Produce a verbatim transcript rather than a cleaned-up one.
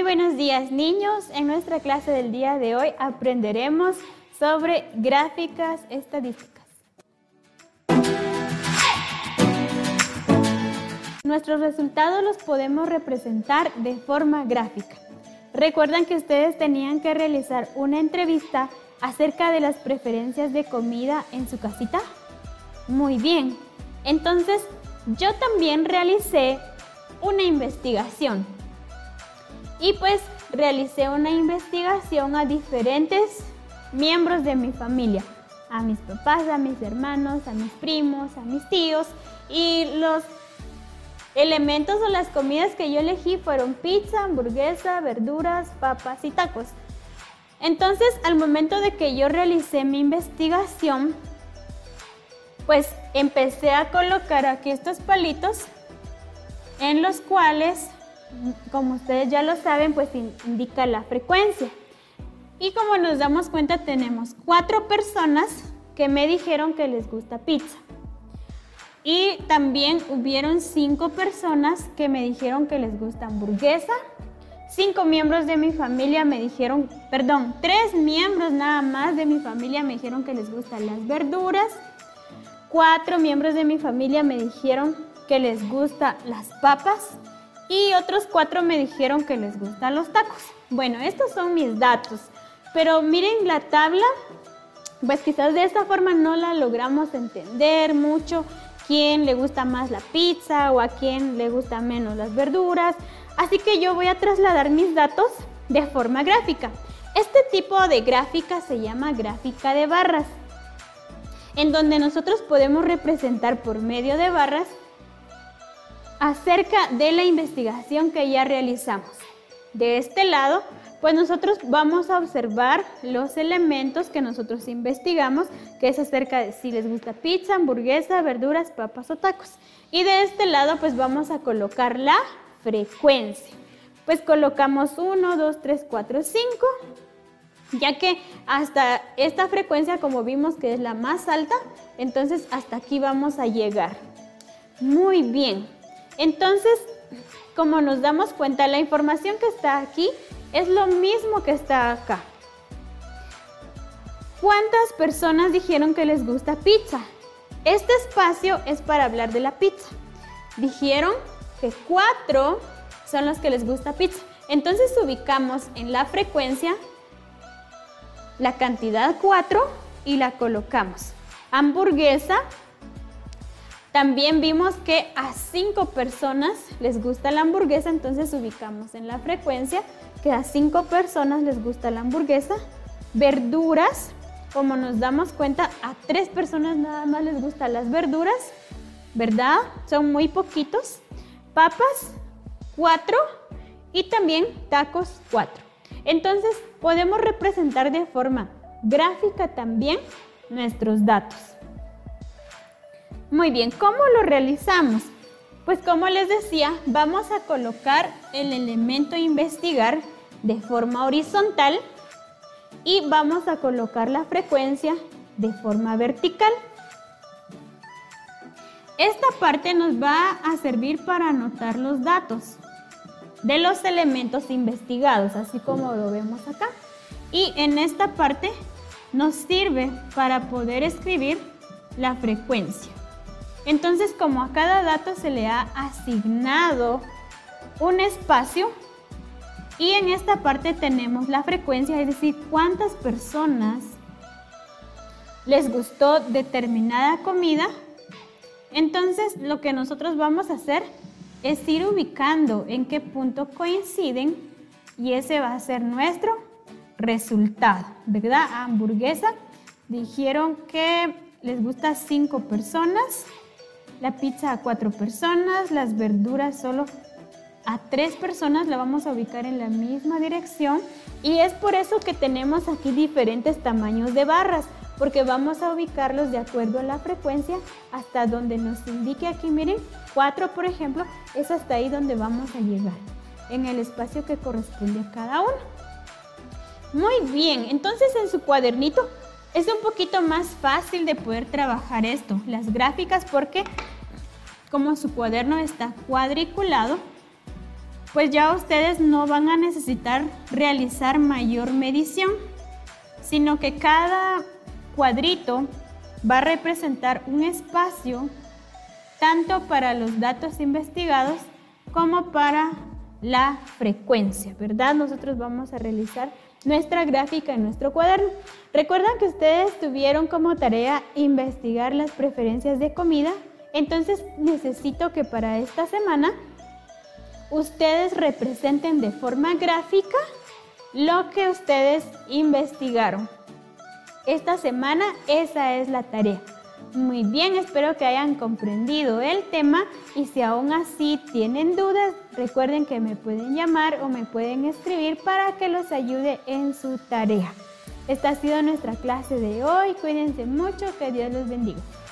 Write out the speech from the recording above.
buenos días, niños. En nuestra clase del día de hoy aprenderemos sobre gráficas estadísticas. Nuestros resultados los podemos representar de forma gráfica. Recuerdan que ustedes tenían que realizar una entrevista acerca de las preferencias de comida en su casita. Muy bien. Entonces, yo también realicé una investigación. Y pues realicé una investigación a diferentes miembros de mi familia, a mis papás, a mis hermanos, a mis primos, a mis tíos, y los elementos o las comidas que yo elegí fueron pizza, hamburguesa, verduras, papas y tacos. Entonces, al momento de que yo realicé mi investigación, pues empecé a colocar aquí estos palitos en los cuales, como ustedes ya lo saben, pues indica la frecuencia. Y como nos damos cuenta, tenemos cuatro personas que me dijeron que les gusta pizza. Y también hubieron cinco personas que me dijeron que les gusta hamburguesa. Cinco miembros de mi familia me dijeron, perdón, tres miembros nada más de mi familia me dijeron que les gustan las verduras. Cuatro miembros de mi familia me dijeron que les gustan las papas. Y otros cuatro me dijeron que les gustan los tacos. Bueno, estos son mis datos. Pero miren la tabla, pues quizás de esta forma no la logramos entender mucho. Quién le gusta más la pizza o a quién le gusta menos las verduras. Así que yo voy a trasladar mis datos de forma gráfica. Este tipo de gráfica se llama gráfica de barras, en donde nosotros podemos representar por medio de barras acerca de la investigación que ya realizamos. De este lado, pues nosotros vamos a observar los elementos que nosotros investigamos, que es acerca de si les gusta pizza, hamburguesa, verduras, papas o tacos. Y de este lado, pues vamos a colocar la frecuencia. Pues colocamos uno, dos, tres, cuatro, cinco, ya que hasta esta frecuencia, como vimos que es la más alta, entonces hasta aquí vamos a llegar. Muy bien. Entonces, como nos damos cuenta, la información que está aquí es lo mismo que está acá. ¿Cuántas personas dijeron que les gusta pizza? Este espacio es para hablar de la pizza. Dijeron que cuatro son los que les gusta pizza. Entonces ubicamos en la frecuencia la cantidad cuatro y la colocamos. Hamburguesa. También vimos que a cinco personas les gusta la hamburguesa, entonces ubicamos en la frecuencia que a cinco personas les gusta la hamburguesa. Verduras, como nos damos cuenta, a tres personas nada más les gustan las verduras, ¿verdad? Son muy poquitos. Papas, cuatro, y también tacos, cuatro. Entonces podemos representar de forma gráfica también nuestros datos. Muy bien, ¿cómo lo realizamos? Pues como les decía, vamos a colocar el elemento investigar de forma horizontal y vamos a colocar la frecuencia de forma vertical. Esta parte nos va a servir para anotar los datos de los elementos investigados, así como lo vemos acá. Y en esta parte nos sirve para poder escribir la frecuencia. Entonces, como a cada dato se le ha asignado un espacio, y en esta parte tenemos la frecuencia, es decir, cuántas personas les gustó determinada comida. Entonces, lo que nosotros vamos a hacer es ir ubicando en qué punto coinciden, y ese va a ser nuestro resultado, ¿verdad? Hamburguesa, dijeron que les gusta a cinco personas. La pizza a cuatro personas, las verduras solo a tres personas, la vamos a ubicar en la misma dirección, y es por eso que tenemos aquí diferentes tamaños de barras, porque vamos a ubicarlos de acuerdo a la frecuencia hasta donde nos indique aquí. Miren, cuatro por ejemplo, es hasta ahí donde vamos a llegar, en el espacio que corresponde a cada uno. Muy bien, entonces en su cuadernito es un poquito más fácil de poder trabajar esto, las gráficas, porque como su cuaderno está cuadriculado, pues ya ustedes no van a necesitar realizar mayor medición, sino que cada cuadrito va a representar un espacio tanto para los datos investigados como para la frecuencia, ¿verdad? Nosotros vamos a realizar nuestra gráfica en nuestro cuaderno. Recuerdan que ustedes tuvieron como tarea investigar las preferencias de comida, entonces necesito que para esta semana ustedes representen de forma gráfica lo que ustedes investigaron. Esta semana esa es la tarea. Muy bien, espero que hayan comprendido el tema y si aún así tienen dudas, recuerden que me pueden llamar o me pueden escribir para que los ayude en su tarea. Esta ha sido nuestra clase de hoy. Cuídense mucho, que Dios los bendiga.